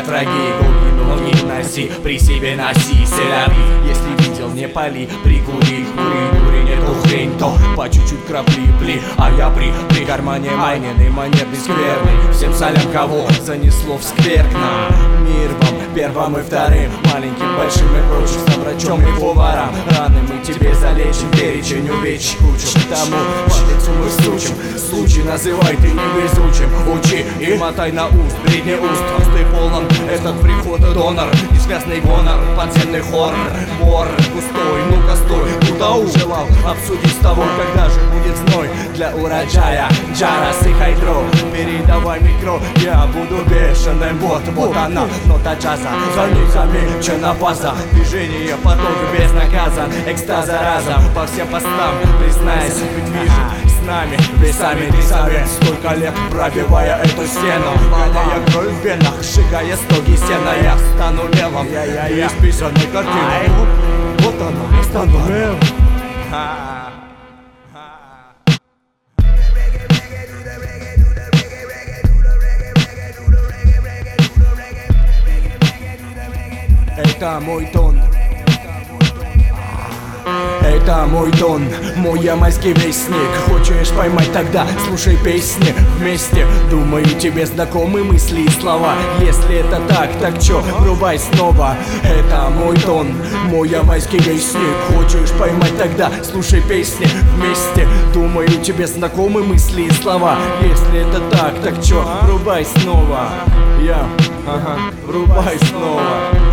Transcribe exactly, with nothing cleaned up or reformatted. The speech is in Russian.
враги. Долгие ноги носи, при себе носи селяви. Если видел, не пали, прикури, кури, дури, нету хрень, то по чуть-чуть крапли, пли. А я при, при кармане майненный, монетный, скверный. Всем салям, кого занесло в скверкно. Мир вам, первым и вторым, маленьким, большим и прочим, с врачом и поваром. Раны мы тебе залечим, перечень увечь кучу. Тому по лицу мы стучим, случай называй, ты невезучим. Учи и мотай на уст, бредни уст, ты полон, этот приход донор. Несвязный гонор, подземный хоррор, бор густой, ну-ка стой. Куда желал обсудить с тобой, когда же будет зной для урожая. Джарас и хайдро, передавай микро, я буду бешеным, вот, вот она, нота джаза. За ней замечена база, движение поток безнаказан, экстаза разом по всем постам, признайся, быть вижу с нами, весами ты совет. Столько лет пробивая эту стену, гоняя кровь в венах, сжигая стоги сена. Я стану левым, я исписанной картиной. Вот оно, я стану левым. Это мой тон. Это мой тон, мой ямайский вестник. Хочешь поймать, тогда слушай песни вместе. Думаю, тебе знакомы мысли и слова. Если это так, так чё, врубай снова. Это мой тон, мой ямайский вестник. Хочешь поймать, тогда слушай песни вместе. Думаю, тебе знакомы мысли и слова. Если это так, так чё, врубай снова. Я, ага, врубай снова.